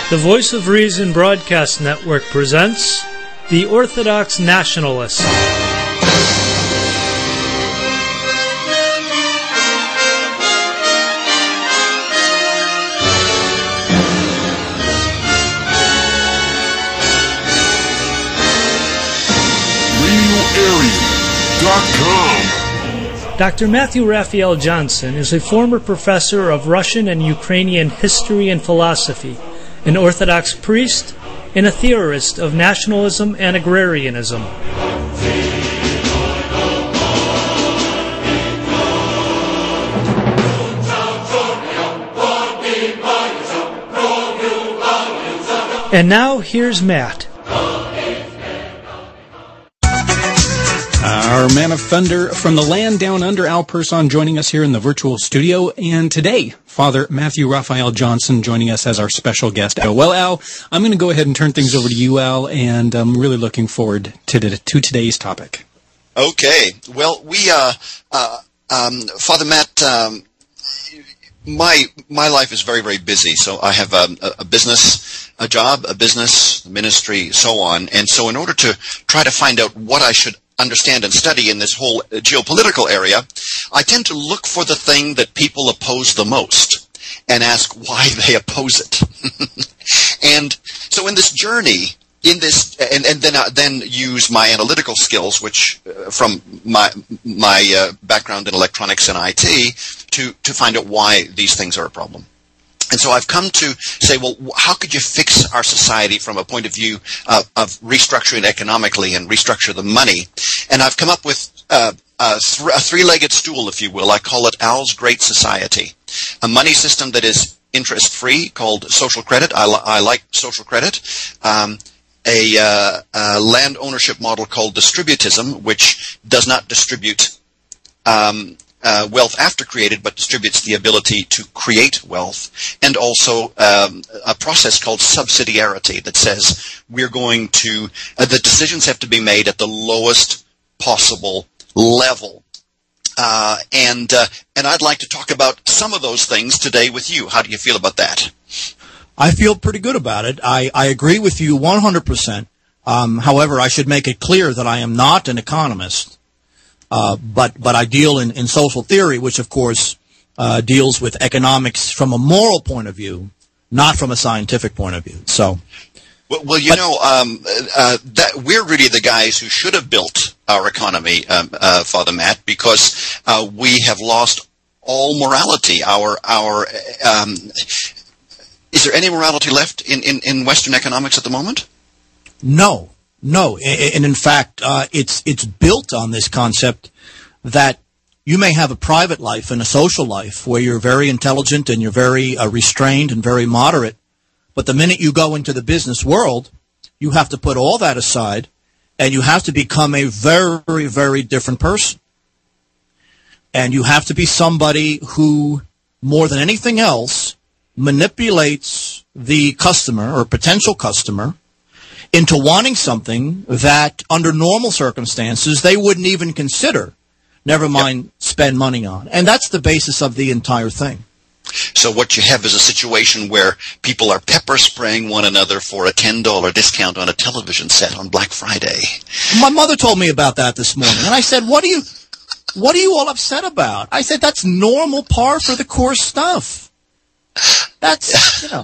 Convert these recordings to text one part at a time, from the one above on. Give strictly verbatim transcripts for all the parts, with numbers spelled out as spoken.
The Voice of Reason Broadcast Network presents The Orthodox Nationalist. radio area dot com. Doctor Matthew Raphael Johnson is a former professor of Russian and Ukrainian history and philosophy, an Orthodox priest, and a theorist of nationalism and agrarianism. And now, here's Matt. Our man of thunder from the land down under, Al Person, joining us here in the virtual studio. And today, Father Matthew Raphael Johnson joining us as our special guest. Well, Al, I'm going to go ahead and turn things over to you, Al, and I'm really looking forward to, to, to today's topic. Okay. Well, we, uh, uh, um, Father Matt, um, my my life is very, very busy. So I have um, a, a business, a job, a business, a ministry, so on. And so in order to try to find out what I should understand and study in this whole geopolitical area, I tend to look for the thing that people oppose the most and ask why they oppose it. And so in this journey, in this, and, and then uh, then use my analytical skills, which uh, from my my uh, background in electronics and I T, to to find out why these things are a problem. And so I've come to say, well, how could you fix our society from a point of view uh, of restructuring economically and restructure the money? And I've come up with uh, a, th- a three-legged stool, if you will. I call it Al's Great Society. A money system that is interest-free called social credit. I, li- I like social credit. Um, a, uh, a land ownership model called distributism, which does not distribute um Uh, wealth after created, but distributes the ability to create wealth, and also um, a process called subsidiarity that says we're going to, uh, the decisions have to be made at the lowest possible level. Uh, and uh, and I'd like to talk about some of those things today with you. How do you feel about that? I feel pretty good about it. I, I agree with you one hundred percent. Um, however, I should make it clear that I am not an economist. Uh, but, but I deal in, in social theory, which of course, uh, deals with economics from a moral point of view, not from a scientific point of view. So. Well, well you but, know, um, uh, that we're really the guys who should have built our economy, um, uh, Father Matt, because, uh, we have lost all morality. Our, our, um, is there any morality left in, in, in Western economics at the moment? No. No, and in fact, uh, it's it's built on this concept that you may have a private life and a social life where you're very intelligent and you're very uh, restrained and very moderate, but the minute you go into the business world, you have to put all that aside and you have to become a very, very different person. And you have to be somebody who, more than anything else, manipulates the customer or potential customer into wanting something that, under normal circumstances, they wouldn't even consider, never mind yep. spend money on. And that's the basis of the entire thing. So what you have is a situation where people are pepper spraying one another for a ten dollars discount on a television set on Black Friday. My mother told me about that this morning, and I said, what are you, what are you all upset about? I said, that's normal par for the course stuff. That's, you know.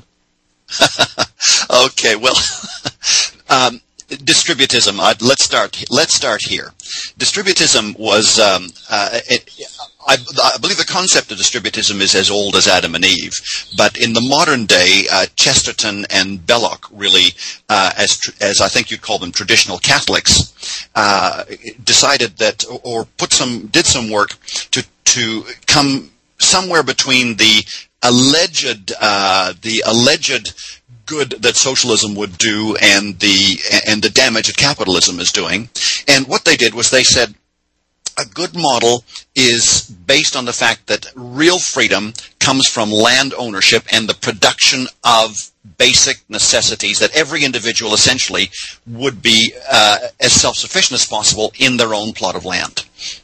Okay, well, um, distributism. Uh, let's start. Let's start here. Distributism was. Um, uh, it, I, I believe the concept of distributism is as old as Adam and Eve. But in the modern day, uh, Chesterton and Belloc really, uh, as as I think you'd call them, traditional Catholics, uh, decided that, or put some, did some work to to come somewhere between the alleged uh, the alleged good that socialism would do and the and the damage that capitalism is doing. And what they did was they said a good model is based on the fact that real freedom comes from land ownership and the production of basic necessities that every individual essentially would be uh, as self-sufficient as possible in their own plot of land.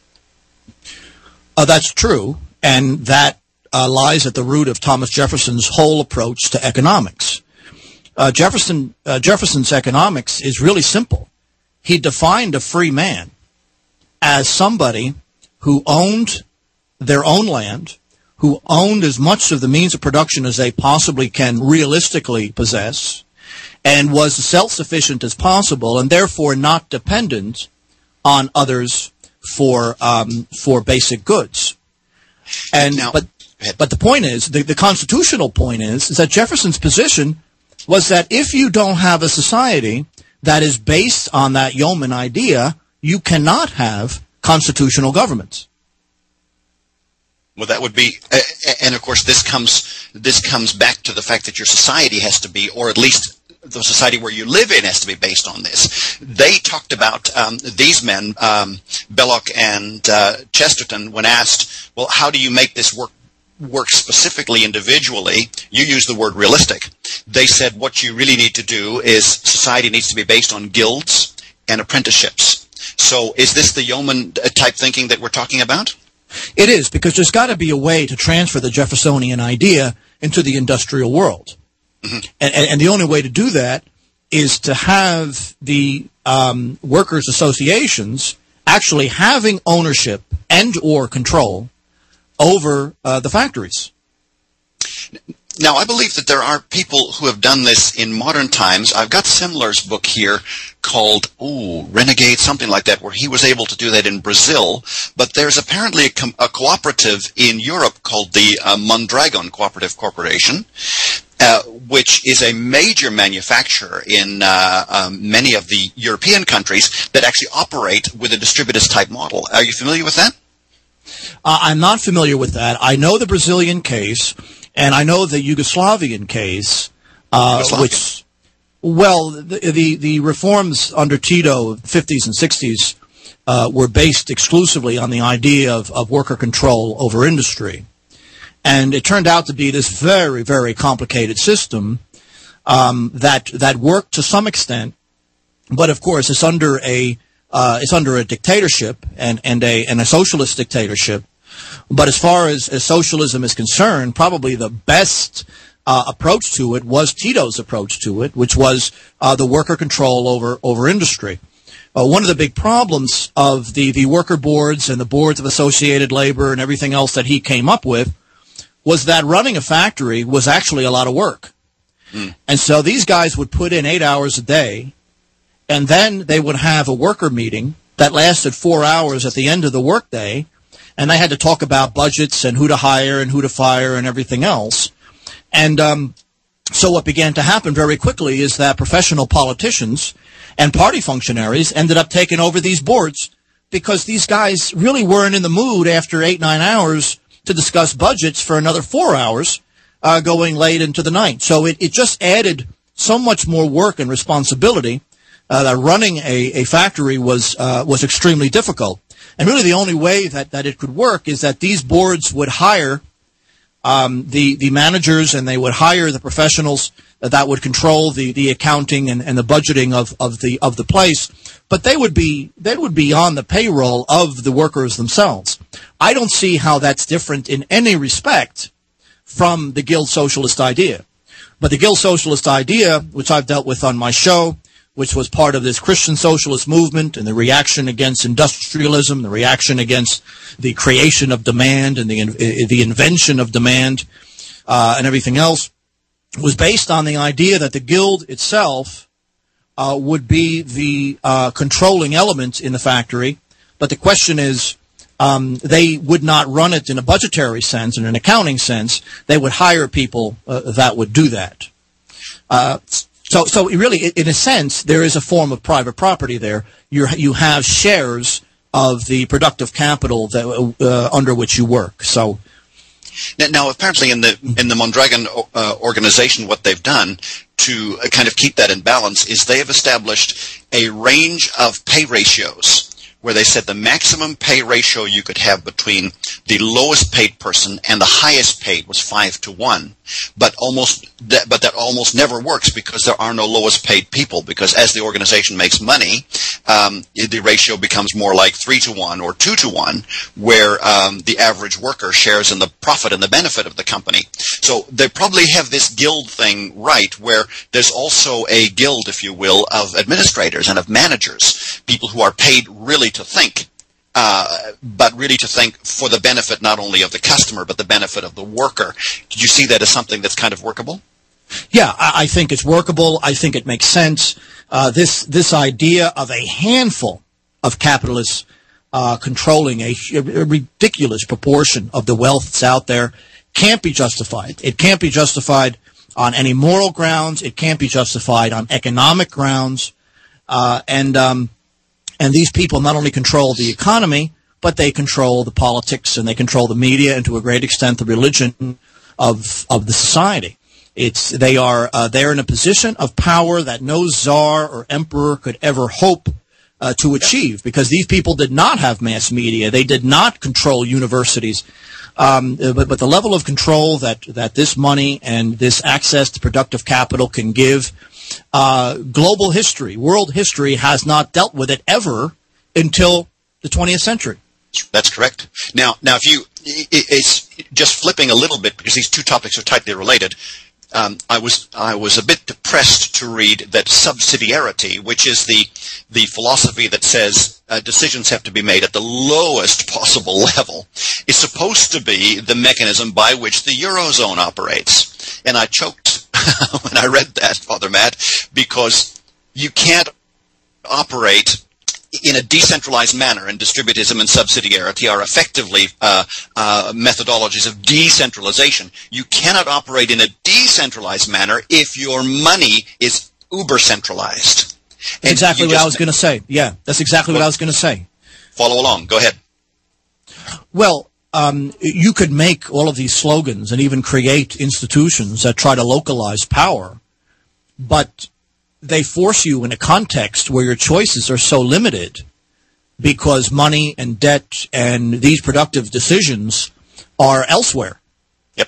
Uh, that's true, and that uh, lies at the root of Thomas Jefferson's whole approach to economics. uh, Jefferson uh, Jefferson's economics is really simple. He defined a free man as somebody who owned their own land, who owned as much of the means of production as they possibly can realistically possess, and was self-sufficient as possible, and therefore not dependent on others for um, for basic goods. And now, but but the point is, the, the constitutional point is, is that Jefferson's position was that if you don't have a society that is based on that yeoman idea, you cannot have constitutional governments. Well, that would be, uh, and of course, this comes this comes back to the fact that your society has to be, or at least the society where you live in has to be based on this. They talked about um, these men, um, Belloc and uh, Chesterton, when asked, well, how do you make this work work specifically individually? You use the word realistic. They said what you really need to do is society needs to be based on guilds and apprenticeships. So is this the yeoman type thinking that we're talking about? It is, because there's got to be a way to transfer the Jeffersonian idea into the industrial world. Mm-hmm. And, and, and the only way to do that is to have the um, workers' associations actually having ownership and or control over uh, the factories. Now, I believe that there are people who have done this in modern times. I've got Semler's book here called, ooh, Renegade, something like that, where he was able to do that in Brazil. But there's apparently a, com- a cooperative in Europe called the uh, Mondragon Cooperative Corporation, uh, which is a major manufacturer in uh, um, many of the European countries that actually operate with a distributist-type model. Are you familiar with that? Uh, I'm not familiar with that. I know the Brazilian case, and I know the Yugoslavian case, uh, which, well, the, the the reforms under Tito, fifties and sixties, uh, were based exclusively on the idea of, of worker control over industry. And it turned out to be this very, very complicated system um, that that worked to some extent, but of course it's under a uh, it's under a dictatorship and and a and a socialist dictatorship. But as far as, as socialism is concerned, probably the best uh, approach to it was Tito's approach to it, which was uh, the worker control over over industry. Uh, one of the big problems of the the worker boards and the boards of associated labor and everything else that he came up with was that running a factory was actually a lot of work. Mm. And so these guys would put in eight hours a day, and then they would have a worker meeting that lasted four hours at the end of the workday, and they had to talk about budgets and who to hire and who to fire and everything else. And um, so what began to happen very quickly is that professional politicians and party functionaries ended up taking over these boards because these guys really weren't in the mood after eight, nine hours to discuss budgets for another four hours uh, going late into the night. So it, it just added so much more work and responsibility uh, that running a, a factory was uh, was extremely difficult. And really the only way that, that it could work is that these boards would hire um, the, the managers, and they would hire the professionals that would control the, the accounting and, and the budgeting of, of the of the place. But they would be they would be on the payroll of the workers themselves. I don't see how that's different in any respect from the Guild Socialist idea. But the Guild Socialist idea, which I've dealt with on my show, which was part of this Christian socialist movement and the reaction against industrialism, the reaction against the creation of demand and the the invention of demand uh, and everything else, was based on the idea that the Guild itself uh, would be the uh, controlling element in the factory. But the question is, um, they would not run it in a budgetary sense, in an accounting sense. They would hire people uh, that would do that. Uh, So, so really, in a sense, there is a form of private property there. You you have shares of the productive capital that, uh, under which you work. So, now, now apparently, in the in the Mondragon uh, organization, what they've done to uh, kind of keep that in balance is they have established a range of pay ratios where they said the maximum pay ratio you could have between the lowest paid person and the highest paid was five to one. But almost that, but that almost never works because there are no lowest paid people. Because as the organization makes money, um, the ratio becomes more like three to one or two to one, where um, the average worker shares in the profit and the benefit of the company. So they probably have this guild thing right, where there's also a guild, if you will, of administrators and of managers, people who are paid really to think. Uh, but really to think for the benefit not only of the customer, but the benefit of the worker. Do you see that as something that's kind of workable? Yeah, I, I think it's workable. I think it makes sense. Uh, this this idea of a handful of capitalists uh, controlling a, a ridiculous proportion of the wealth that's out there can't be justified. It can't be justified on any moral grounds. It can't be justified on economic grounds. Uh, and um, And these people not only control the economy, but they control the politics and they control the media and to a great extent the religion of of the society. It's they are uh, they're in a position of power that no czar or emperor could ever hope uh, to achieve, because these people did not have mass media. They did not control universities. Um, but, but the level of control that, that this money and this access to productive capital can give, uh, global history, world history has not dealt with it ever until the twentieth century. That's correct. Now, now, if you, it's just flipping a little bit because these two topics are tightly related. Um, I was I was a bit depressed to read that subsidiarity, which is the the philosophy that says uh, decisions have to be made at the lowest possible level, is supposed to be the mechanism by which the Eurozone operates. And I choked when I read that, Father Matt, because you can't operate in a decentralized manner, and distributism and subsidiarity are effectively uh, uh, methodologies of decentralization. You cannot operate in a decentralized manner if your money is uber-centralized. That's exactly what I was going to say. Yeah, that's exactly what I was going to say. Follow along. Go ahead. Well, um, you could make all of these slogans and even create institutions that try to localize power, but they force you in a context where your choices are so limited because money and debt and these productive decisions are elsewhere. Yep.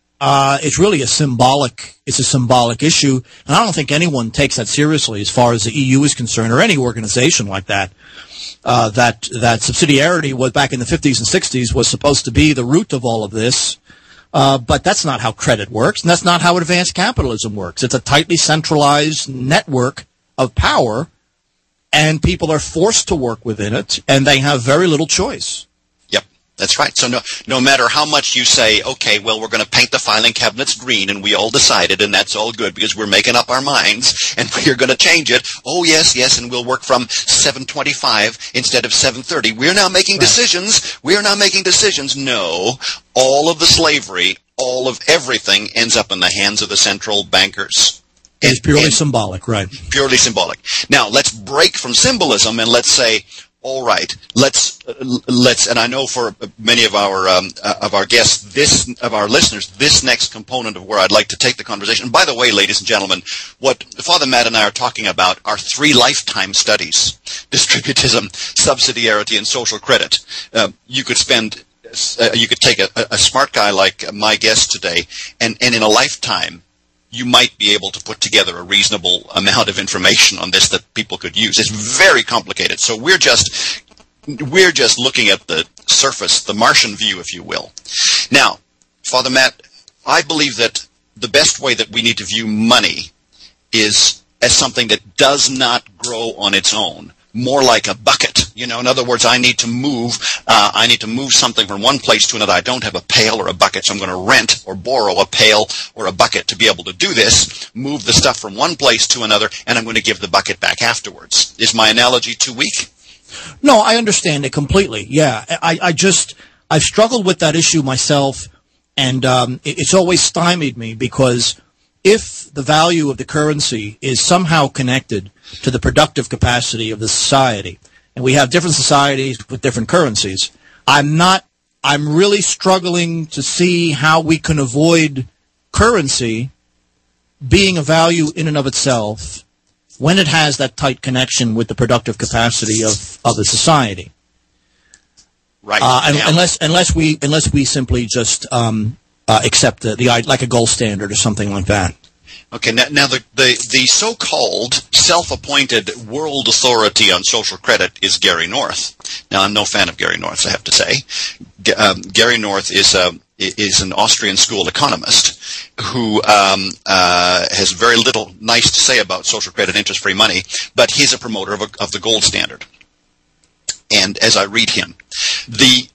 Uh, it's really a symbolic, it's a symbolic issue, and I don't think anyone takes that seriously as far as the E U is concerned, or any organization like that. Uh, that that subsidiarity was back in the fifties and sixties was supposed to be the root of all of this. Uh, but that's not how credit works, and that's not how advanced capitalism works. It's a tightly centralized network of power, and people are forced to work within it, and they have very little choice. Yep, that's right. So no, no matter how much you say, okay, well, we're going to paint the filing cabinets green, and we all decided, and that's all good because we're making up our minds, and we're going to change it. Oh, yes, yes, and we'll work from seven twenty-five instead of seven thirty. We're now making Right. decisions. We're now making decisions. No. All of the slavery, all of everything ends up in the hands of the central bankers. It's purely and symbolic, right? Purely symbolic. Now, let's break from symbolism and let's say, all right, let's uh, let's. And I know for many of our um, uh, of our guests, this of our listeners, this next component of where I'd like to take the conversation. And by the way, ladies and gentlemen, what Father Matt and I are talking about are three lifetime studies: distributism, subsidiarity, and social credit. Uh, you could spend. Uh, you could take a, a smart guy like my guest today, and, and in a lifetime, you might be able to put together a reasonable amount of information on this that people could use. It's very complicated. So we're just we're just looking at the surface, the Martian view, if you will. Now, Father Matt, I believe that the best way that we need to view money is as something that does not grow on its own. More like a bucket, you know. In other words, I need to move. Uh, I need to move something from one place to another. I don't have a pail or a bucket, so I'm going to rent or borrow a pail or a bucket to be able to do this. Move the stuff from one place to another, and I'm going to give the bucket back afterwards. Is my analogy too weak? No, I understand it completely. Yeah, I, I just I've struggled with that issue myself, and um, it, it's always stymied me because if the value of the currency is somehow connected to the productive capacity of the society, and we have different societies with different currencies, I'm not, I'm really struggling to see how we can avoid currency being a value in and of itself when it has that tight connection with the productive capacity of, of the society. Right. Uh, and, yeah. Unless unless we unless we simply just um, uh, accept the, the like a gold standard or something like that. Okay. Now, now the, the the so-called self-appointed world authority on social credit is Gary North. Now, I'm no fan of Gary North, I have to say. G- um, Gary North is a is an Austrian school economist who um, uh, has very little nice to say about social credit interest-free money, but he's a promoter of, a, of the gold standard. And as I read him, the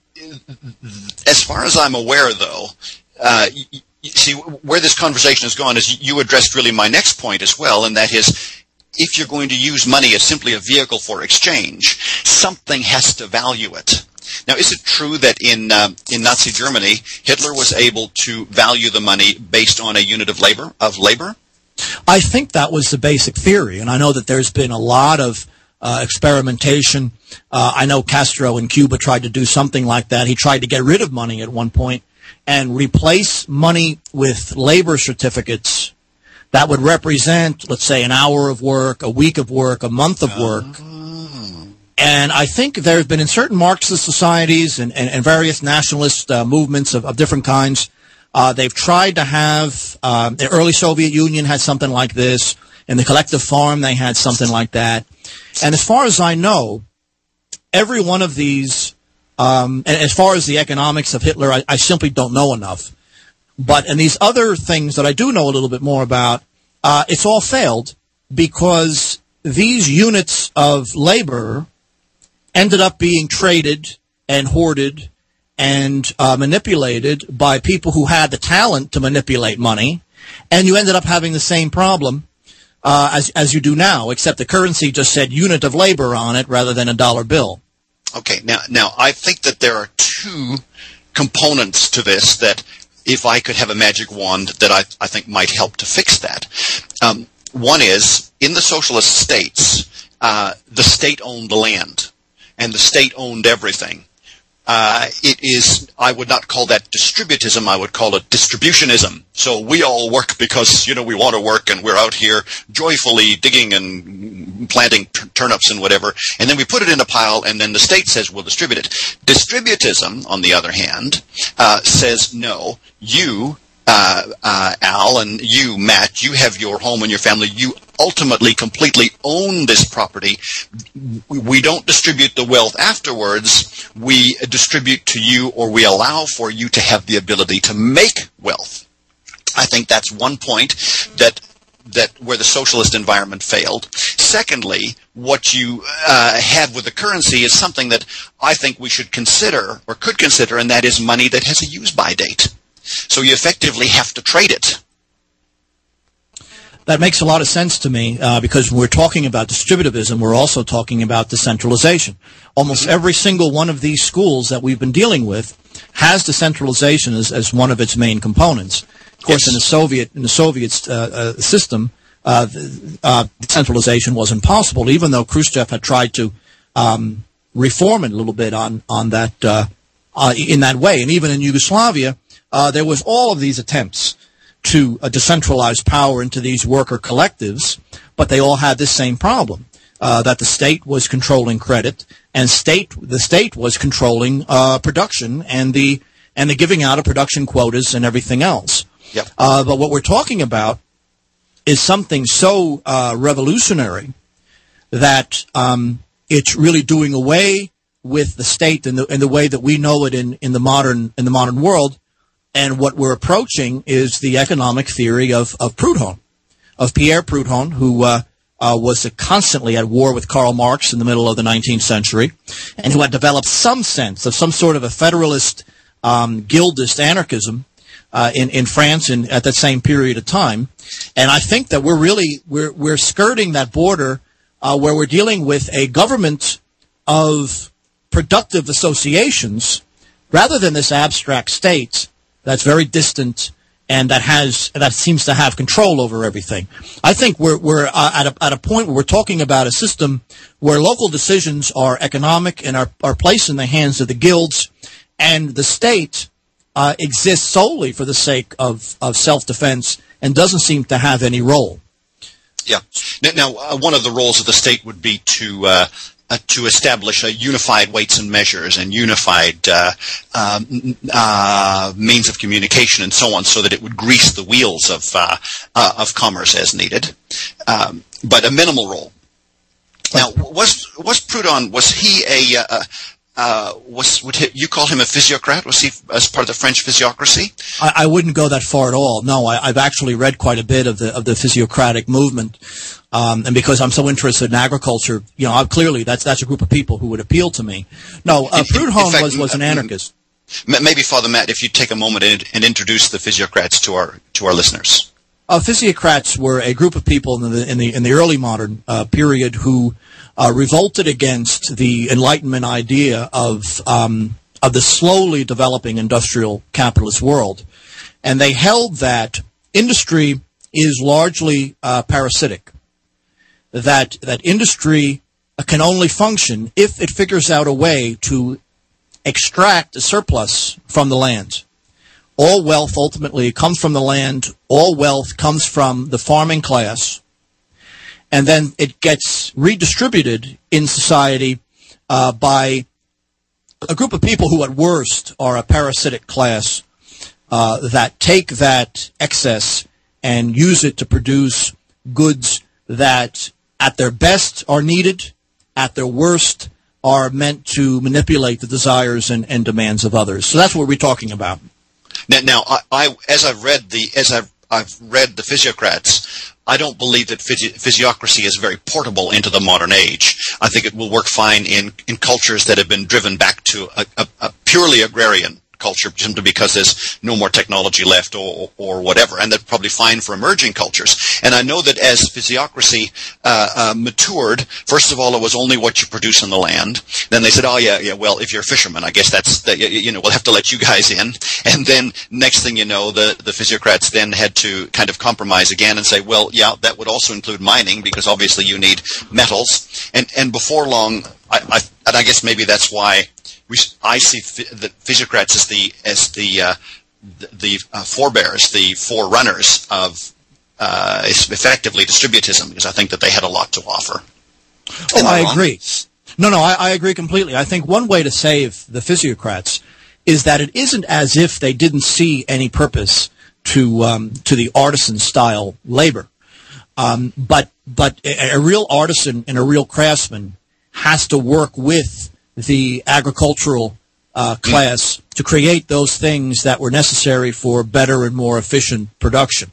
as far as I'm aware, though, uh, you, you see where this conversation has gone is you addressed really my next point as well, and that is, if you're going to use money as simply a vehicle for exchange, something has to value it. Now, is it true that in uh, in Nazi Germany, Hitler was able to value the money based on a unit of labor of labor? I think that was the basic theory, and I know that there's been a lot of uh, experimentation. Uh, I know Castro in Cuba tried to do something like that. He tried to get rid of money at one point and replace money with labor certificates that would represent, let's say, an hour of work, a week of work, a month of work. Oh. And I think there have been in certain Marxist societies and, and, and various nationalist uh, movements of, of different kinds, uh, they've tried to have, uh, the early Soviet Union had something like this. In the collective farm, they had something like that. And as far as I know, every one of these, um, and as far as the economics of Hitler, I, I simply don't know enough. But in these other things that I do know a little bit more about, uh, it's all failed because these units of labor ended up being traded and hoarded and uh, manipulated by people who had the talent to manipulate money, and you ended up having the same problem uh, as as you do now, except the currency just said unit of labor on it rather than a dollar bill. Okay, now now I think that there are two components to this that, if I could have a magic wand, that I, I think might help to fix that. Um, one is, in the socialist states, uh, the state owned the land, and the state owned everything. Uh, it is, I would not call that distributism, I would call it distributionism. So we all work because, you know, we want to work, and we're out here joyfully digging and planting t- turnips and whatever, and then we put it in a pile, and then the state says we'll distribute it. Distributism, on the other hand, uh, says no, you, uh, uh, Al, and you, Matt, you have your home and your family, you ultimately completely own this property. We don't distribute the wealth afterwards. We distribute to you, or we allow for you to have the ability to make wealth. I think that's one point that that where the socialist environment failed. Secondly, what you uh, had with the currency is something that I think we should consider, or could consider, and that is money that has a use-by date. So you effectively have to trade it. That makes a lot of sense to me uh, because when we're talking about distributivism, we're also talking about decentralization. Almost every single one of these schools that we've been dealing with has decentralization as, as one of its main components. Of course, yes. in the Soviet in the Soviet uh, uh, system, uh, uh, decentralization was impossible, even though Khrushchev had tried to um, reform it a little bit on on that uh, uh, in that way. And even in Yugoslavia, uh, there was all of these attempts to uh, decentralize power into these worker collectives, but they all had this same problem, uh, that the state was controlling credit, and state the state was controlling uh, production and the and the giving out of production quotas and everything else. Yep. Uh, but what we're talking about is something so uh, revolutionary that um, it's really doing away with the state in the in the way that we know it in, in the modern in the modern world. And what we're approaching is the economic theory of, of Proudhon, of Pierre Proudhon, who uh, uh, was constantly at war with Karl Marx in the middle of the nineteenth century, and who had developed some sense of some sort of a federalist, um, guildist anarchism uh, in in France in, at that same period of time. And I think that we're really we're we're skirting that border uh, where we're dealing with a government of productive associations rather than this abstract state that's very distant and that has that seems to have control over everything. I think we're we're uh, at a at a point where we're talking about a system where local decisions are economic and are are placed in the hands of the guilds, and the state uh, exists solely for the sake of of self-defense and doesn't seem to have any role. Yeah. Now, now uh, one of the roles of the state would be to uh, uh, to establish a unified weights and measures and unified uh, um, uh, means of communication and so on, so that it would grease the wheels of uh, uh, of commerce as needed. Um, but a minimal role. Now, was was Proudhon, was he a uh, uh, was would he, you call him a physiocrat? Was he as part of the French physiocracy? I, I wouldn't go that far at all. No, I, I've actually read quite a bit of the of the physiocratic movement, um, and because I'm so interested in agriculture, you know, I, clearly that's that's a group of people who would appeal to me. No, uh, Proudhon fact, was was an anarchist. Maybe, Father Matt, if you take a moment and, and introduce the physiocrats to our to our listeners. Uh, physiocrats were a group of people in the in the in the early modern uh, period who uh, revolted against the Enlightenment idea of um, of the slowly developing industrial capitalist world, and they held that industry is largely uh, parasitic. That that industry can only function if it figures out a way to extract a surplus from the land. All wealth ultimately comes from the land. All wealth comes from the farming class. And then it gets redistributed in society uh, by a group of people who at worst are a parasitic class uh, that take that excess and use it to produce goods that at their best are needed, at their worst are meant to manipulate the desires and, and demands of others. So that's what we're talking about. Now, now I, I, as I've read the as I've, I've read the physiocrats, I don't believe that physi- physiocracy is very portable into the modern age. I think it will work fine in, in cultures that have been driven back to a, a, a purely agrarian culture, simply because there's no more technology left or, or whatever, and that's probably fine for emerging cultures. And I know that as physiocracy uh, uh, matured, first of all, it was only what you produce in the land. Then they said, oh, yeah, yeah, well, if you're a fisherman, I guess that's, the, you know, we'll have to let you guys in. And then next thing you know, the, the physiocrats then had to kind of compromise again and say, well, yeah, that would also include mining, because obviously you need metals. And, and before long, I, I, and I guess maybe that's why We, I see the physiocrats as the as the uh, the, the uh, forebears, the forerunners of uh, effectively distributism, because I think that they had a lot to offer. Oh, I, I agree. No, no, I, I agree completely. I think one way to save the physiocrats is that it isn't as if they didn't see any purpose to um, to the artisan style labor, um, but but a, a real artisan and a real craftsman has to work with the agricultural uh, class to create those things that were necessary for better and more efficient production.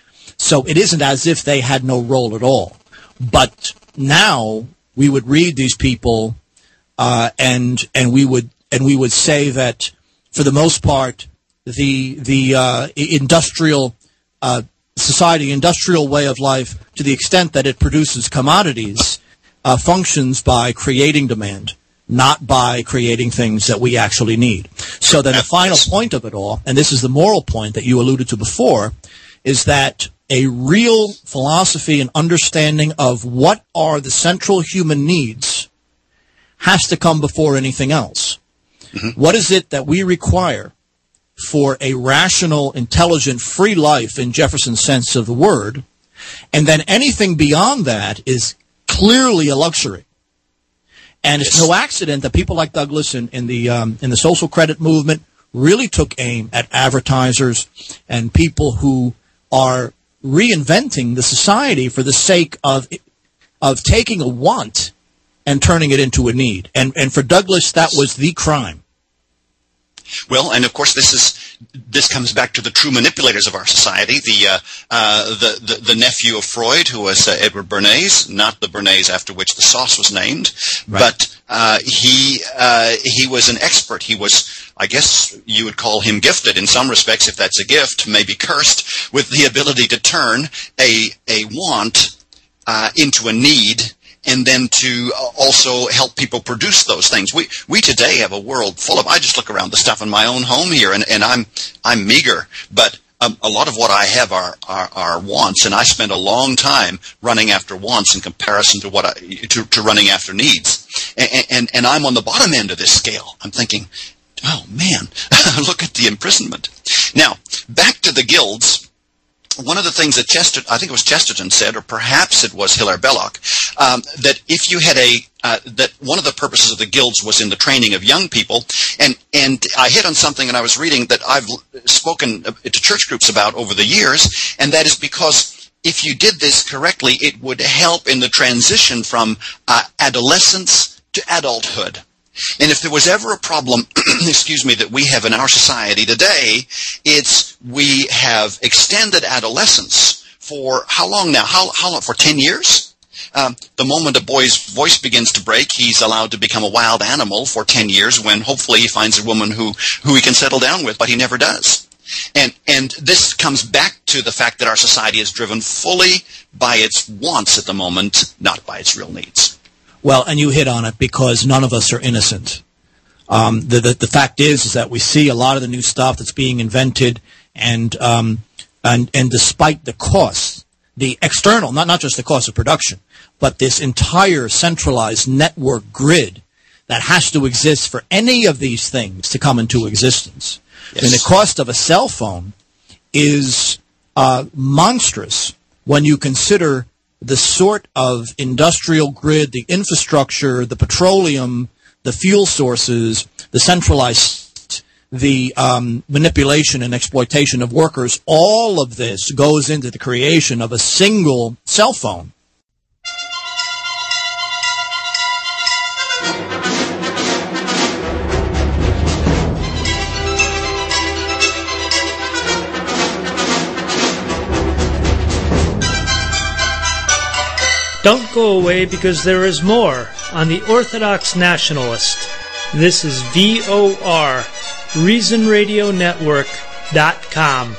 So it isn't as if they had no role at all. But now we would read these people uh, and and we would and we would say that for the most part the the uh, industrial uh, society, industrial way of life, to the extent that it produces commodities, uh, functions by creating demand, not by creating things that we actually need. So then the final point of it all, and this is the moral point that you alluded to before, is that a real philosophy and understanding of what are the central human needs has to come before anything else. Mm-hmm. What is it that we require for a rational, intelligent, free life in Jefferson's sense of the word? And then anything beyond that is clearly a luxury. And it's no accident that people like Douglas in, in the um, in the social credit movement really took aim at advertisers and people who are reinventing the society for the sake of of taking a want and turning it into a need. And and for Douglas, that was the crime. Well, and of course, this is this comes back to the true manipulators of our society. The uh, uh, the, the the nephew of Freud, who was uh, Edward Bernays, not the Bernays after which the sauce was named, right. but uh, he uh, he was an expert. He was, I guess, you would call him gifted in some respects, if that's a gift, maybe cursed, with the ability to turn a a want uh, into a need, and then to also help people produce those things. We we today have a world full of, I just look around the stuff in my own home here, and, and I'm I'm meager, but um, a lot of what I have are, are are wants, and I spend a long time running after wants in comparison to what I to, to running after needs. And, and and I'm on the bottom end of this scale. I'm thinking, oh man, look at the imprisonment. Now, back to the guilds. one of the things that Chester, I think it was Chesterton said, or perhaps it was Hilaire Belloc, um, that if you had a, uh, that one of the purposes of the guilds was in the training of young people, and, and I hit on something and I was reading that I've spoken to church groups about over the years, and that is because if you did this correctly, it would help in the transition from uh, adolescence to adulthood. And if there was ever a problem, excuse me, that we have in our society today, it's we have extended adolescence for how long now? How, how long? For ten years? Um, the moment a boy's voice begins to break, he's allowed to become a wild animal for ten years when hopefully he finds a woman who, who he can settle down with, but he never does. And, and this comes back to the fact that our society is driven fully by its wants at the moment, not by its real needs. Well, and you hit on it because none of us are innocent. Um, the, the the fact is is that we see a lot of the new stuff that's being invented, and um, and and despite the cost, the external, not not just the cost of production, but this entire centralized network grid that has to exist for any of these things to come into existence. Yes. And the cost of a cell phone is uh, monstrous when you consider the sort of industrial grid, the infrastructure, the petroleum, the fuel sources, the centralized, the um, manipulation and exploitation of workers, all of this goes into the creation of a single cell phone. Don't go away because there is more on the Orthodox Nationalist. This is V O R, Reason Radio Network dot com.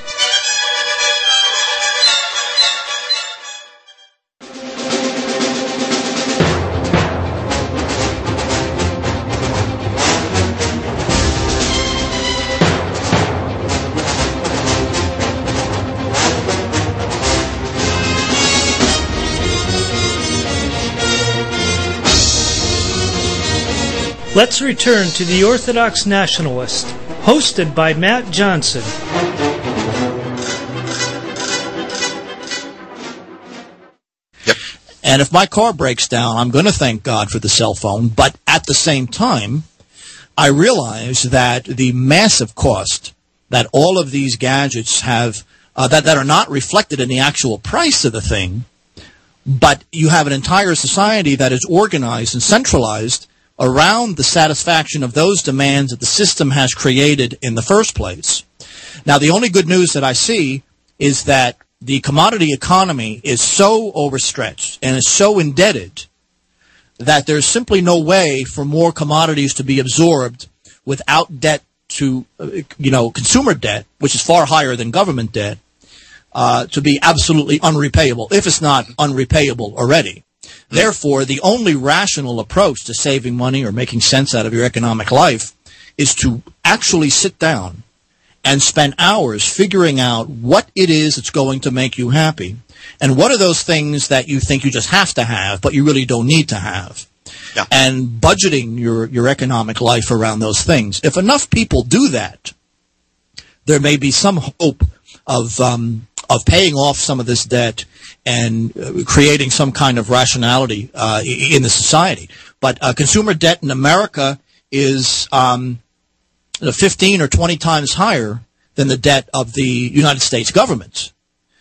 Let's return to the Orthodox Nationalist, hosted by Matt Johnson. Yep. And if my car breaks down, I'm going to thank God for the cell phone, but at the same time, I realize that the massive cost that all of these gadgets have, uh, that, that are not reflected in the actual price of the thing, but you have an entire society that is organized and centralized around the satisfaction of those demands that the system has created in the first place. Now, the only good news that I see is that the commodity economy is so overstretched and is so indebted that there's simply no way for more commodities to be absorbed without debt to, you know, consumer debt, which is far higher than government debt, uh, to be absolutely unrepayable, if it's not unrepayable already. Therefore, the only rational approach to saving money or making sense out of your economic life is to actually sit down and spend hours figuring out what it is that's going to make you happy, and what are those things that you think you just have to have, but you really don't need to have. Yeah. And budgeting your, your economic life around those things. If enough people do that, there may be some hope of um, of paying off some of this debt and uh, creating some kind of rationality uh, in the society. But uh, consumer debt in America is um, fifteen or twenty times higher than the debt of the United States government.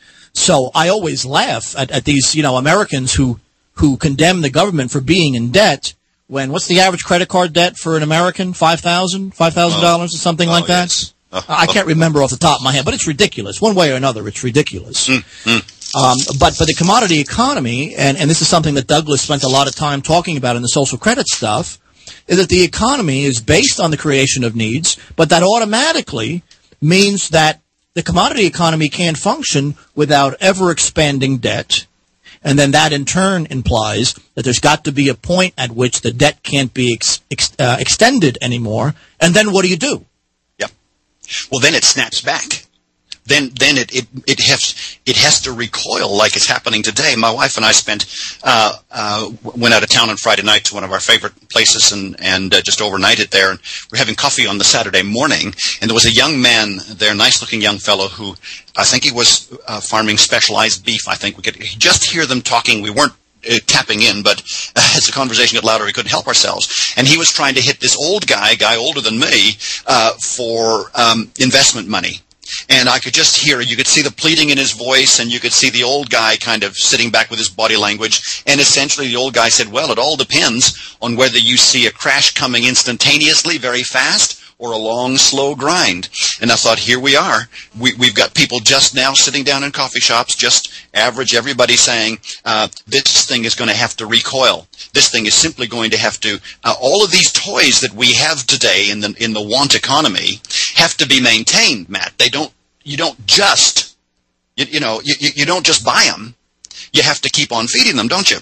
So I always laugh at, at these, you know, Americans who who condemn the government for being in debt. When what's the average credit card debt for an American? Five thousand, five thousand dollars, or something oh, like that. Yes. Oh, I can't remember off the top of my head, but it's ridiculous. One way or another, it's ridiculous. Mm, mm. Um, but for the commodity economy, and, and this is something that Douglas spent a lot of time talking about in the social credit stuff, is that the economy is based on the creation of needs, but that automatically means that the commodity economy can't function without ever expanding debt. And then that in turn implies that there's got to be a point at which the debt can't be ex- ex- uh, extended anymore. And then what do you do? Well, then it snaps back. then then it it it has it has to recoil like it's happening today. My wife and I spent uh, uh, went out of town on Friday night to one of our favorite places and and uh, just overnighted there. And we're having coffee on the Saturday morning, and there was a young man there, nice looking young fellow who I think he was uh, farming specialized beef. I think we could just hear them talking. We weren't Uh, tapping in, but uh, as the conversation got louder, we couldn't help ourselves. And he was trying to hit this old guy, guy older than me, uh, for um, investment money. And I could just hear it. You could see the pleading in his voice, and you could see the old guy kind of sitting back with his body language. And essentially the old guy said, well, it all depends on whether you see a crash coming instantaneously, very fast, or a long, slow grind. And I thought, here we are. We, we've got people just now sitting down in coffee shops, just average everybody saying, uh, this thing is going to have to recoil. This thing is simply going to have to, uh, all of these toys that we have today in the in the want economy have to be maintained, Matt. They don't, you don't just, you, you know, you, you don't just buy them. You have to keep on feeding them, don't you?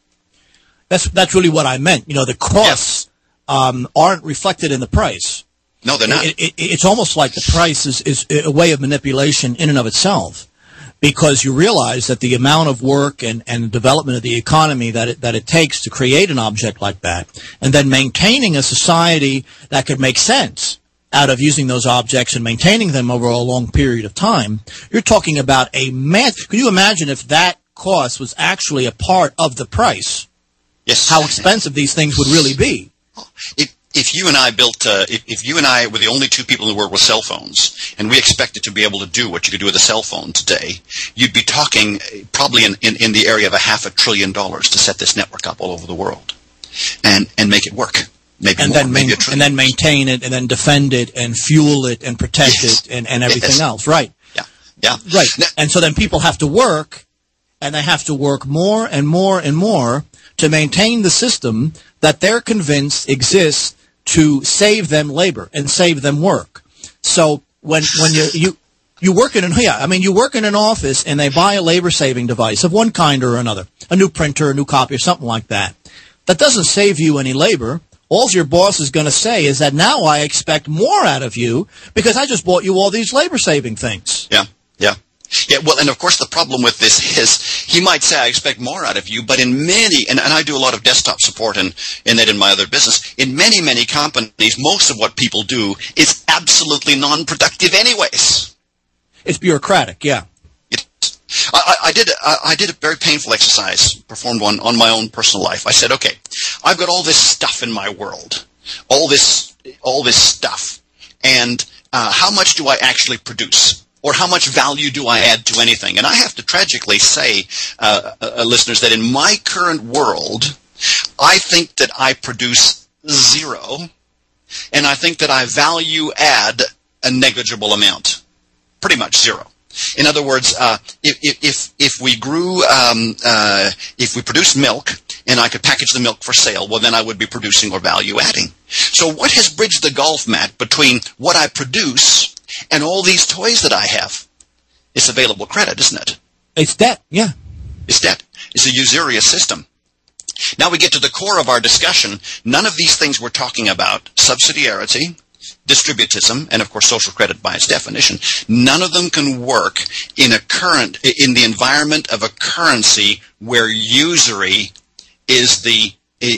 That's, that's really what I meant. You know, the costs yeah. um, aren't reflected in the price. No, they're not. It, it, it's almost like the price is, is a way of manipulation in and of itself, because you realize that the amount of work and, and development of the economy that it, that it takes to create an object like that, and then maintaining a society that could make sense out of using those objects and maintaining them over a long period of time, you're talking about a man. Can you imagine if that cost was actually a part of the price? Yes. How expensive these things would really be. It, If you and I built, uh, if, if you and I were the only two people in the world with cell phones, and we expected to be able to do what you could do with a cell phone today, you'd be talking probably in, in, in the area of a half a trillion dollars to set this network up all over the world, and and make it work. Maybe and more, then maybe main, a trillion. and then maintain it, and then defend it, and fuel it, and protect yes. it, and, and everything yes. else. Right. Yeah. Yeah. Right. Now, and so then people have to work, and they have to work more and more and more to maintain the system that they're convinced exists to save them labor and save them work. So when when you you you work in an yeah, I mean you work in an office and they buy a labor saving device of one kind or another, a new printer, a new copy, or something like that. That doesn't save you any labor. All your boss is going to say is that now I expect more out of you because I just bought you all these labor saving things. Yeah. Yeah. Yeah, well, and of course the problem with this is he might say, I expect more out of you, but in many, and, and I do a lot of desktop support and in that in my other business, in many, many companies, most of what people do is absolutely non-productive anyways. It's bureaucratic, yeah. It, I, I, did, I, I did a very painful exercise, performed one on my own personal life. I said, okay, I've got all this stuff in my world, all this, all this stuff, and uh, how much do I actually produce? Or how much value do I add to anything? And I have to tragically say, uh, uh, listeners, that in my current world, I think that I produce zero, and I think that I value add a negligible amount, pretty much zero. In other words, uh, if, if if we grew, um, uh, if we produced milk, and I could package the milk for sale, well, then I would be producing or value adding. So what has bridged the gulf, Matt, between what I produce and all these toys that I have? It's available credit, isn't it? It's debt, yeah. It's debt. It's a usurious system. Now we get to the core of our discussion. None of these things we're talking about, subsidiarity, distributism, and of course social credit by its definition, none of them can work in a current, in the environment of a currency where usury is the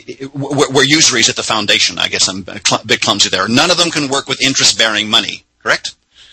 where usury is at the foundation. I guess I'm a bit clumsy there. None of them can work with interest-bearing money, correct?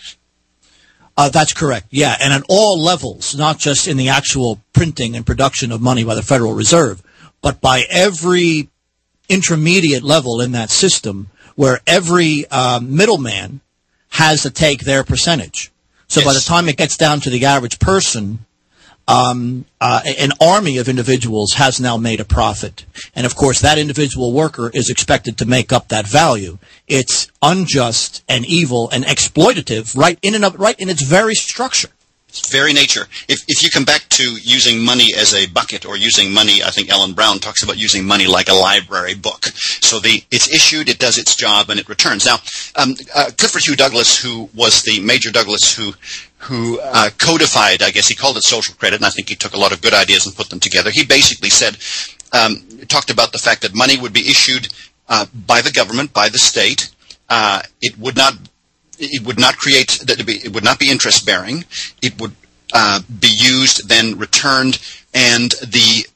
Uh, that's correct, yeah, and at all levels, not just in the actual printing and production of money by the Federal Reserve, but by every intermediate level in that system where every uh, middleman has to take their percentage. So yes. By the time it gets down to the average person, um, uh, an army of individuals has now made a profit. And, of course, that individual worker is expected to make up that value. It's unjust and evil and exploitative right in and of, right in its very structure. Its very nature. If if you come back to using money as a bucket or using money, I think Ellen Brown talks about using money like a library book. So the it's issued, it does its job, and it returns. Now, um, uh, Clifford Hugh Douglas, who was the Major Douglas who who uh, codified, I guess he called it social credit, and I think he took a lot of good ideas and put them together. He basically said, um, talked about the fact that money would be issued uh, by the government, by the state. Uh, it would not it would not create that it would not be interest bearing. It would uh, be used, then returned, and the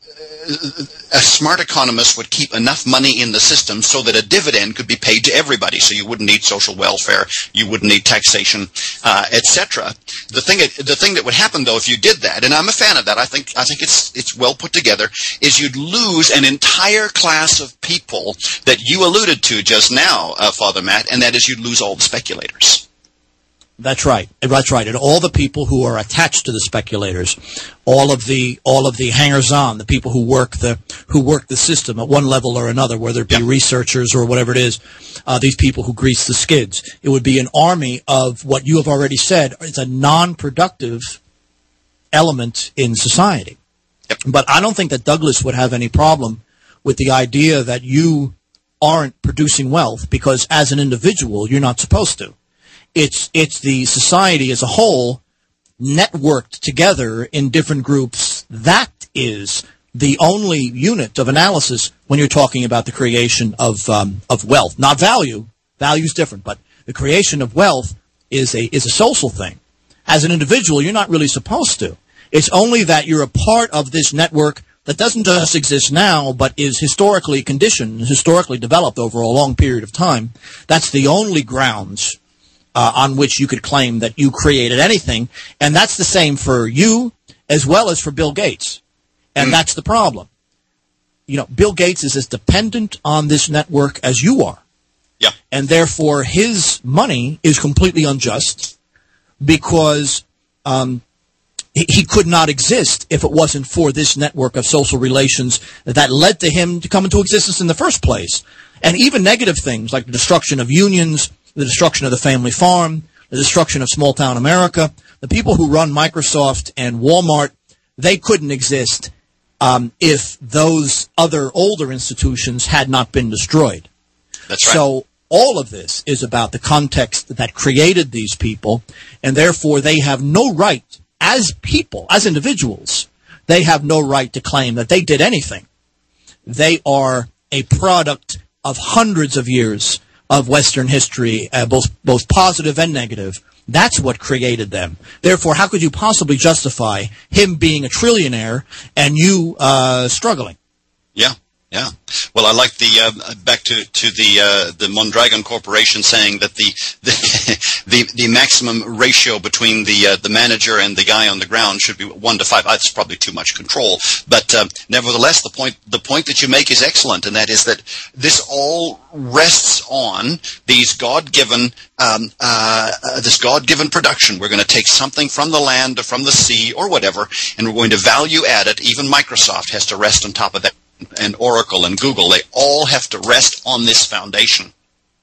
a smart economist would keep enough money in the system so that a dividend could be paid to everybody. So you wouldn't need social welfare, you wouldn't need taxation, uh, et cetera. The thing, the thing that would happen though, if you did that, and I'm a fan of that, I think, I think it's it's well put together, is you'd lose an entire class of people that you alluded to just now, uh, Father Matt, and that is you'd lose all the speculators. That's right. That's right. And all the people who are attached to the speculators, all of the all of the hangers-on, the people who work the who work the system at one level or another, whether it be yeah. researchers or whatever it is, uh, these people who grease the skids. It would be an army of what you have already said is a non-productive element in society. Yep. But I don't think that Douglas would have any problem with the idea that you aren't producing wealth because as an individual, you're not supposed to. It's it's the society as a whole networked together in different groups. That is the only unit of analysis when you're talking about the creation of um, of wealth, not value. Value is different, but the creation of wealth is a is a social thing. As an individual, you're not really supposed to. It's only that you're a part of this network that doesn't just exist now, but is historically conditioned, historically developed over a long period of time. That's the only grounds Uh, on which you could claim that you created anything, and that's the same for you as well as for Bill Gates, and mm. that's the problem. You know, Bill Gates is as dependent on this network as you are, yeah, and therefore his money is completely unjust because um, he, he could not exist if it wasn't for this network of social relations that led to him to come into existence in the first place, and even negative things like the destruction of unions, the destruction of the family farm, the destruction of small-town America. The people who run Microsoft and Walmart, they couldn't exist um, if those other older institutions had not been destroyed. That's right. So all of this is about the context that created these people, and therefore they have no right, as people, as individuals, they have no right to claim that they did anything. They are a product of hundreds of years of Western history, uh, both both positive and negative. That's what created them. Therefore, how could you possibly justify him being a trillionaire and you uh, struggling? Yeah, yeah. Well, I like the uh, back to to the uh, the Mondragon Corporation saying that the the the, the maximum ratio between the uh, the manager and the guy on the ground should be one to five. That's probably too much control, but uh, nevertheless, the point the point that you make is excellent, and that is that this all rests on these God-given um, uh, uh, this God-given production. We're going to take something from the land or from the sea or whatever, and we're going to value add it. Even Microsoft has to rest on top of that. And Oracle and Google, they all have to rest on this foundation.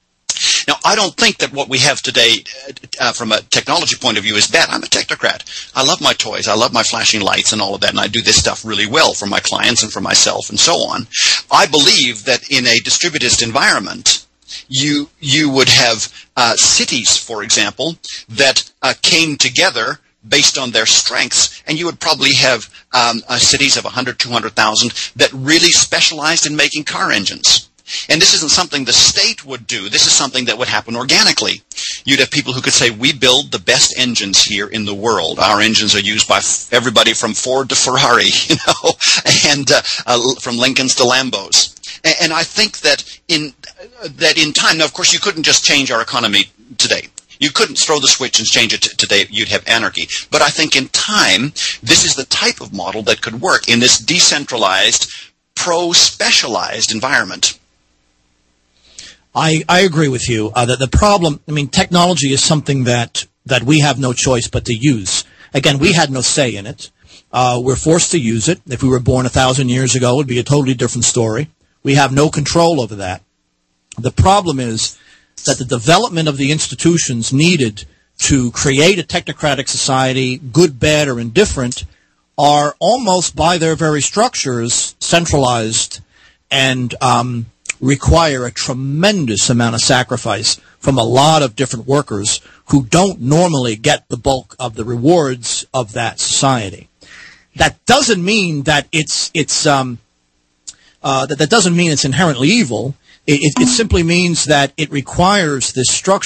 Now, I don't think that what we have today uh, from a technology point of view is bad. I'm a technocrat. I love my toys. I love my flashing lights and all of that, and I do this stuff really well for my clients and for myself and so on. I believe that in a distributist environment, you you would have uh, cities, for example, that uh, came together based on their strengths, and you would probably have um, uh, cities of one hundred, two hundred thousand that really specialized in making car engines. And this isn't something the state would do. This is something that would happen organically. You'd have people who could say, we build the best engines here in the world. Our engines are used by f- everybody from Ford to Ferrari, you know, and uh, uh, from Lincolns to Lambos. And, and I think that in uh, that in time, now, of course, you couldn't just change our economy today. You couldn't throw the switch and change it t- today. You'd have anarchy. But I think in time, this is the type of model that could work in this decentralized, pro-specialized environment. I, I agree with you uh, that the problem, I mean, technology is something that, that we have no choice but to use. Again, we had no say in it. Uh, we're forced to use it. If we were born a thousand years ago, it would be a totally different story. We have no control over that. The problem is that the development of the institutions needed to create a technocratic society, good, bad, or indifferent, are almost by their very structures centralized and um, require a tremendous amount of sacrifice from a lot of different workers who don't normally get the bulk of the rewards of that society. That doesn't mean that it's it's um, uh, that that doesn't mean it's inherently evil. It, it simply means that it requires this structure.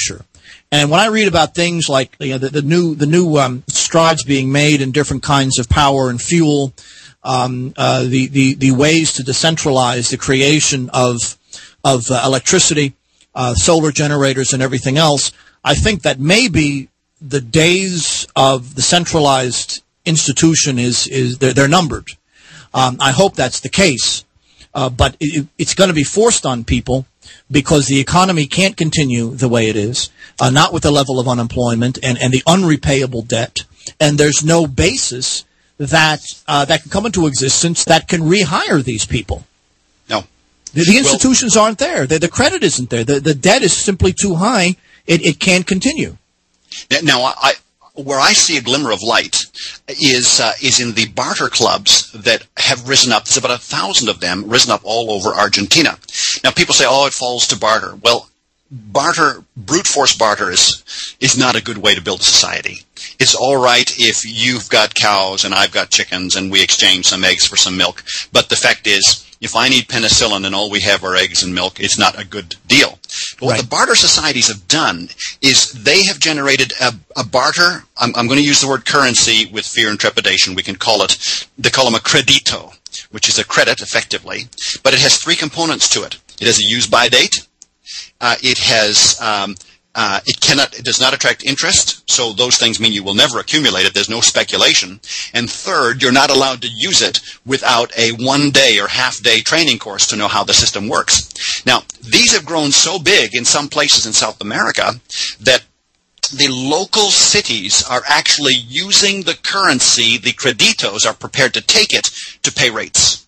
And when I read about things like you know, the, the new the new um, strides being made in different kinds of power and fuel, um, uh, the, the the ways to decentralize the creation of of uh, electricity, uh, solar generators, and everything else, I think that maybe the days of the centralized institution is is they're, they're numbered. Um, I hope that's the case, uh, but it, it's going to be forced on people because the economy can't continue the way it is, uh, not with the level of unemployment and, and the unrepayable debt, and there's no basis that uh, that can come into existence that can rehire these people. No. The, the institutions well, aren't there. The, the credit isn't there. The, the debt is simply too high. It, it can't continue. Now, I, where I see a glimmer of light is uh, is in the barter clubs that have risen up. There's about a thousand of them risen up all over Argentina. Now, people say, "Oh, it falls to barter." Well, barter, brute force barter, is is not a good way to build a society. It's all right if you've got cows and I've got chickens and we exchange some eggs for some milk. But the fact is, if I need penicillin and all we have are eggs and milk, it's not a good deal. But what right. the barter societies have done is they have generated a, a barter. I'm, I'm going to use the word currency with fear and trepidation. We can call it, they call them a credito, which is a credit effectively. But it has three components to it. It has a use-by date. Uh, it has... Um, Uh, it cannot, it does not attract interest, so those things mean you will never accumulate it. There's no speculation. And third, you're not allowed to use it without a one-day or half-day training course to know how the system works. Now, these have grown so big in some places in South America that the local cities are actually using the currency, the creditos are prepared to take it to pay rates.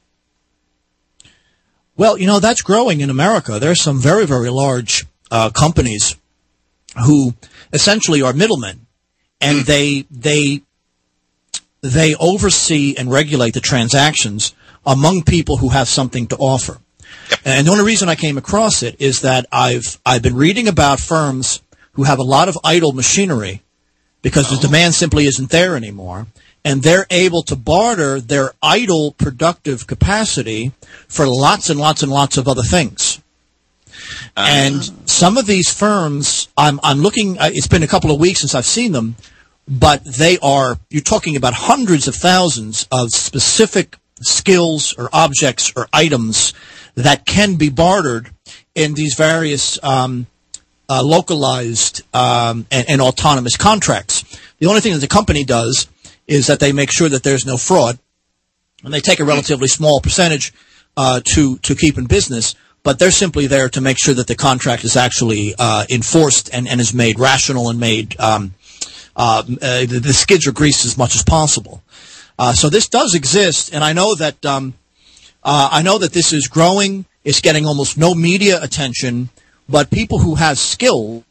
Well, you know, that's growing in America. There's some very, very large uh, companies who essentially are middlemen, and mm. they they they oversee and regulate the transactions among people who have something to offer. Yep. And the only reason I came across it is that I've I've been reading about firms who have a lot of idle machinery because oh. the demand simply isn't there anymore, and they're able to barter their idle productive capacity for lots and lots and lots of other things. Uh, and some of these firms, I'm, I'm looking, uh, it's been a couple of weeks since I've seen them, but they are, you're talking about hundreds of thousands of specific skills or objects or items that can be bartered in these various um, uh, localized um, and, and autonomous contracts. The only thing that the company does is that they make sure that there's no fraud, and they take a relatively small percentage uh, to, to keep in business. But they're simply there to make sure that the contract is actually uh, enforced and, and is made rational and made um, uh, uh, the, the skids are greased as much as possible. Uh, so this does exist, and I know that um, uh, I know that this is growing. It's getting almost no media attention, but people who have skills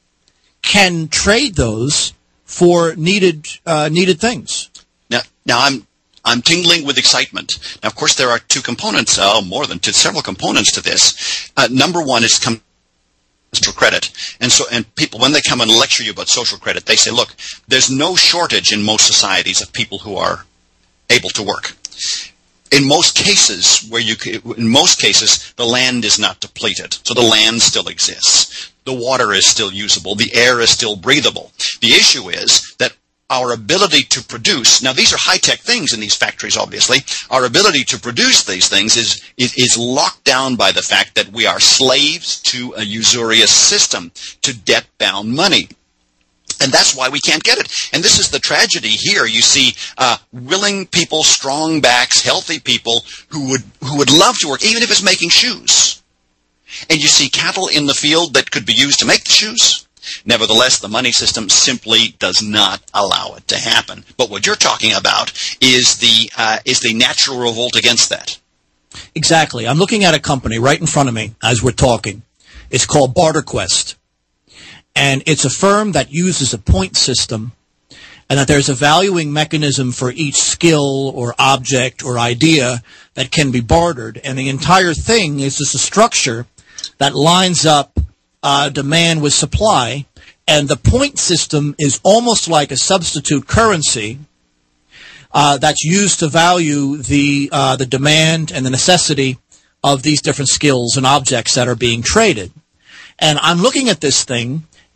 can trade those for needed uh, needed things. Now, now I'm. I'm tingling with excitement. Now, of course, there are two components, oh, more than two, several components to this. Uh, number one is com- social credit. And so, and people, when they come and lecture you about social credit, they say, look, there's no shortage in most societies of people who are able to work. In most cases, where you, in most cases, the land is not depleted. So the land still exists. The water is still usable. The air is still breathable. The issue is that our ability to produce, now these are high-tech things in these factories, obviously. Our ability to produce these things is, is, is locked down by the fact that we are slaves to a usurious system, to debt-bound money. And that's why we can't get it. And this is the tragedy here. You see uh, willing people, strong backs, healthy people who would, who would love to work, even if it's making shoes. And you see cattle in the field that could be used to make the shoes. Nevertheless, the money system simply does not allow it to happen. But what you're talking about is the uh, is the natural revolt against that. Exactly. I'm looking at a company right in front of me as we're talking. It's called BarterQuest. And it's a firm that uses a point system, and that there's a valuing mechanism for each skill or object or idea that can be bartered. And the entire thing is just a structure that lines up Uh, demand with supply, and the point system is almost like a substitute currency uh, that's used to value the uh, the demand and the necessity of these different skills and objects that are being traded. And I'm looking at this thing,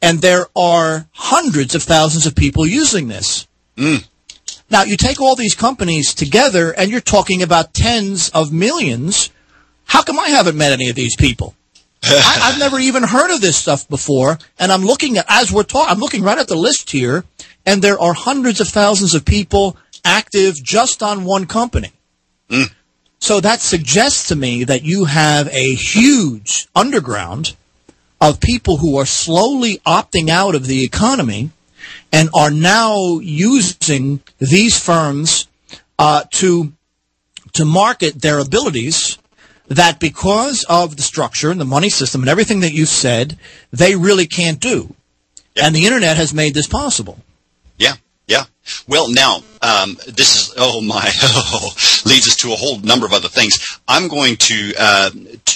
And there are hundreds of thousands of people using this. Mm. Now, you take all these companies together, and you're talking about tens of millions. How come I haven't met any of these people? I, I've never even heard of this stuff before, and I'm looking at, as we're talking, I'm looking right at the list here, and there are hundreds of thousands of people active just on one company. Mm. So that suggests to me that you have a huge underground of people who are slowly opting out of the economy and are now using these firms uh, to to market their abilities, that because of the structure and the money system and everything that you said, they really can't do. Yeah. And the Internet has made this possible. Yeah, yeah. Well, now, um, this is, oh my, oh, leads us to a whole number of other things. I'm going to uh,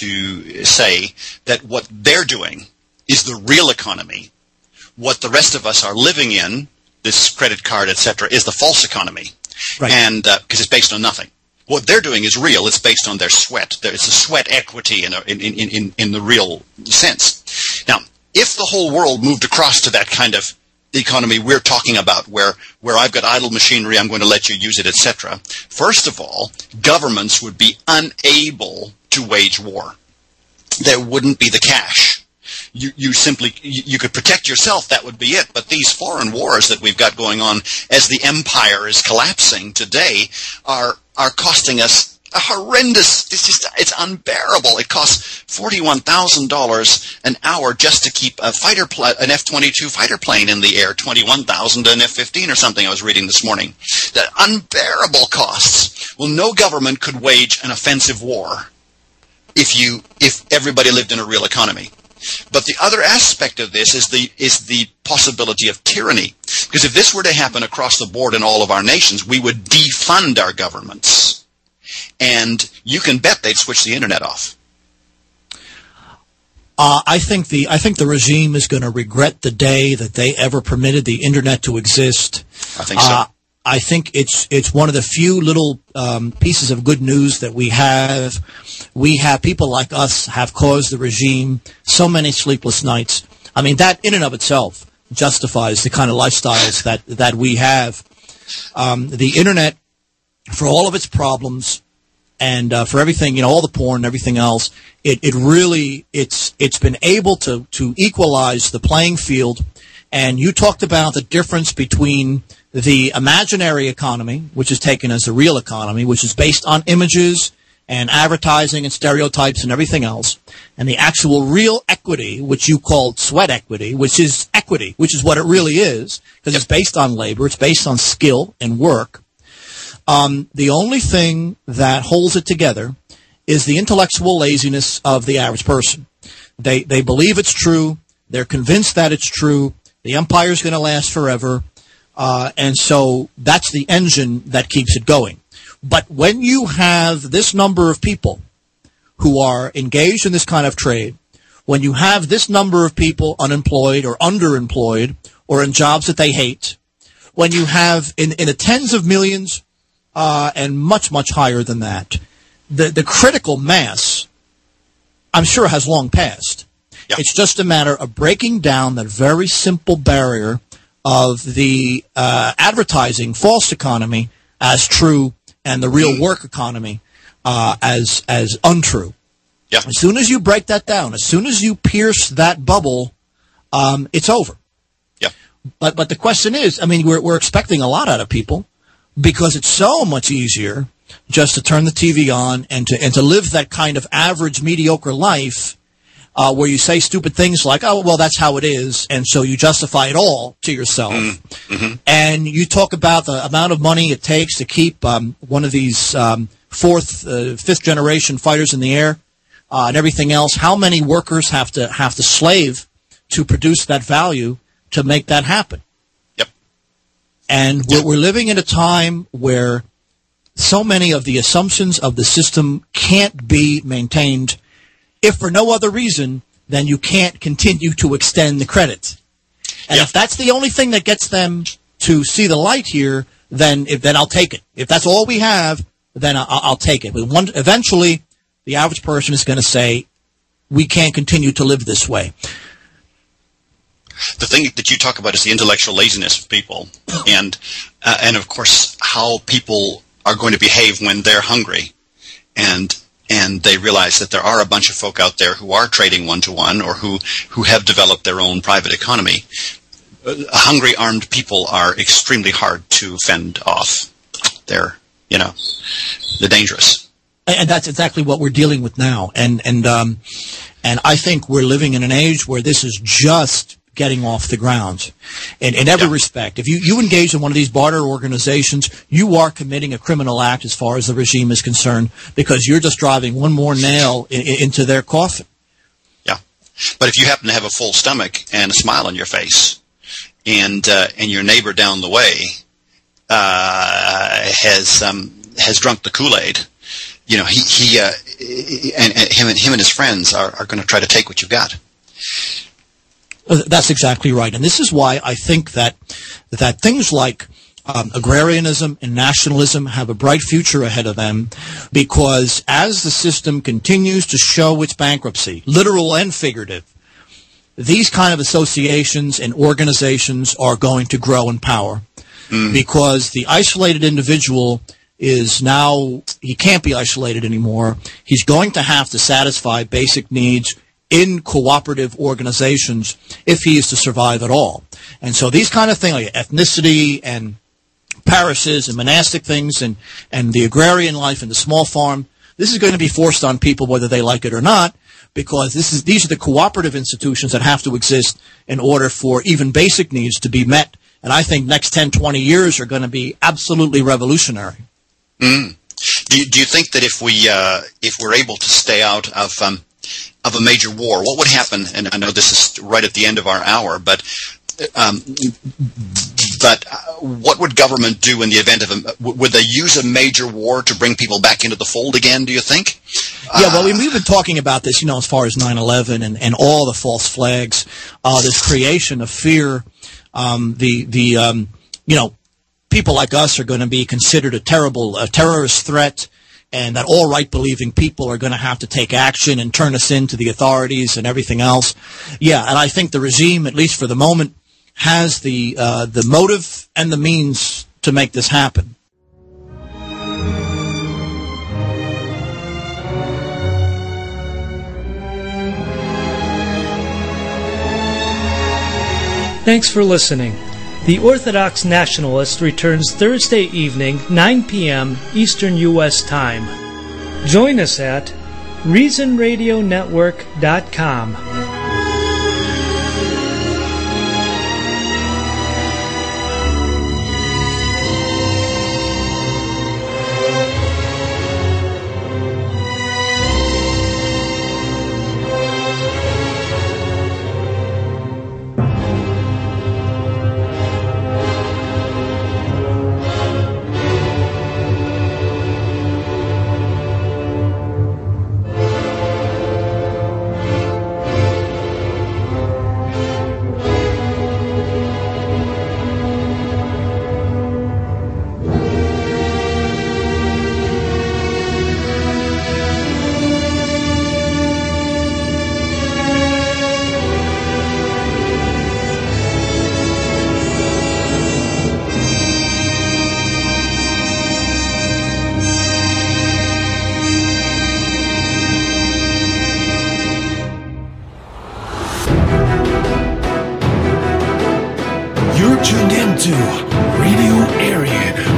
to say that what they're doing is the real economy. What the rest of us are living in, this credit card, et cetera, is the false economy. Right. And because uh, it's based on nothing. What they're doing is real. It's based on their sweat. It's a sweat equity in, a, in, in, in, in the real sense. Now, if the whole world moved across to that kind of economy we're talking about, where, where I've got idle machinery, I'm going to let you use it, et cetera, first of all, governments would be unable to wage war. There wouldn't be the cash. You, you simply, you, you could protect yourself, that would be it. But these foreign wars that we've got going on as the empire is collapsing today are, are costing us a horrendous, it's just, it's unbearable. It costs forty-one thousand dollars an hour just to keep a fighter, pl- an F twenty-two fighter plane in the air, twenty-one thousand dollars an F fifteen or something I was reading this morning. The unbearable costs. Well, no government could wage an offensive war if you, if everybody lived in a real economy. But the other aspect of this is the is the possibility of tyranny. Because if this were to happen across the board in all of our nations, we would defund our governments. And you can bet they'd switch the Internet off. Uh, I think the I think the regime is going to regret the day that they ever permitted the Internet to exist. I think so. Uh, I think it's it's one of the few little um, pieces of good news that we have. We have people like us have caused the regime so many sleepless nights. I mean, that in and of itself justifies the kind of lifestyles that that we have. Um, the Internet, for all of its problems and uh, for everything, you know, all the porn and everything else, it, it really it's it's been able to to equalize the playing field. And you talked about the difference between the imaginary economy, which is taken as a real economy, which is based on images and advertising and stereotypes and everything else, and the actual real equity, which you called sweat equity, which is equity, which is what it really is, because it's based on labor, it's based on skill and work. Um, the only thing that holds it together is the intellectual laziness of the average person. They they believe it's true. They're convinced that it's true. The empire's going to last forever. Uh, and so that's the engine that keeps it going. But when you have this number of people who are engaged in this kind of trade, when you have this number of people unemployed or underemployed or in jobs that they hate, when you have in, in the tens of millions uh, and much, much higher than that, the, the critical mass, I'm sure, has long passed. Yeah. It's just a matter of breaking down that very simple barrier of the uh, advertising false economy as true and the real work economy uh, as as untrue. Yeah. As soon as you break that down, as soon as you pierce that bubble, um, it's over. Yeah. But but the question is, I mean, we're we're expecting a lot out of people because it's so much easier just to turn the T V on and to and to live that kind of average mediocre life. Uh, where you say stupid things like, oh, well, that's how it is, and so you justify it all to yourself. Mm-hmm. And you talk about the amount of money it takes to keep um, one of these um, fourth, uh, fifth-generation fighters in the air uh, and everything else. How many workers have to have to slave to produce that value to make that happen? Yep. And we're, we're living in a time where so many of the assumptions of the system can't be maintained, if for no other reason than you can't continue to extend the credit. And yeah. if that's the only thing that gets them to see the light here, then if, then I'll take it. If that's all we have, then I'll, I'll take it. But one, eventually, the average person is going to say, we can't continue to live this way. the thing that you talk about is the intellectual laziness of people, and uh, and of course how people are going to behave when they're hungry, and and they realize that there are a bunch of folk out there who are trading one to one, or who who have developed their own private economy. Uh, hungry armed people are extremely hard to fend off. They're you know they're dangerous. And that's exactly what we're dealing with now. And and um, and I think we're living in an age where this is just getting off the ground. And in every yeah. respect, if you, you engage in one of these barter organizations, you are committing a criminal act as far as the regime is concerned, because you're just driving one more nail in, in, into their coffin. Yeah. But if you happen to have a full stomach and a smile on your face, and uh, and your neighbor down the way uh, has um, has drunk the Kool-Aid, you know, he, he uh, and, and him and him and his friends are, are going to try to take what you've got. That's exactly right. And this is why I think that that things like um, agrarianism and nationalism have a bright future ahead of them, because as the system continues to show its bankruptcy, literal and figurative, these kind of associations and organizations are going to grow in power, mm. because the isolated individual is now, he can't be isolated anymore. He's going to have to satisfy basic needs in cooperative organizations if he is to survive at all. And so these kind of things like ethnicity and parishes and monastic things and, and the agrarian life and the small farm, this is going to be forced on people whether they like it or not, because this is these are the cooperative institutions that have to exist in order for even basic needs to be met. And I think next ten, twenty years are going to be absolutely revolutionary. Mm. Do you, do you think that if we uh, if we're able to stay out of um, of a major war, what would happen? And I know this is right at the end of our hour, but um, but what would government do in the event of a? Would they use a major war to bring people back into the fold again? Do you think? Yeah, well, we've been talking about this, you know, as far as nine eleven and, and all the false flags, uh, this creation of fear, um, the the um, you know, people like us are going to be considered a terrible a terrorist threat, and that all right-believing people are going to have to take action and turn us in to the authorities and everything else. Yeah, and I think the regime, at least for the moment, has the uh, the motive and the means to make this happen. Thanks for listening. The Orthodox Nationalist returns Thursday evening, nine p.m. Eastern U S time. Join us at reason radio network dot com. You're tuned into Radio Aryan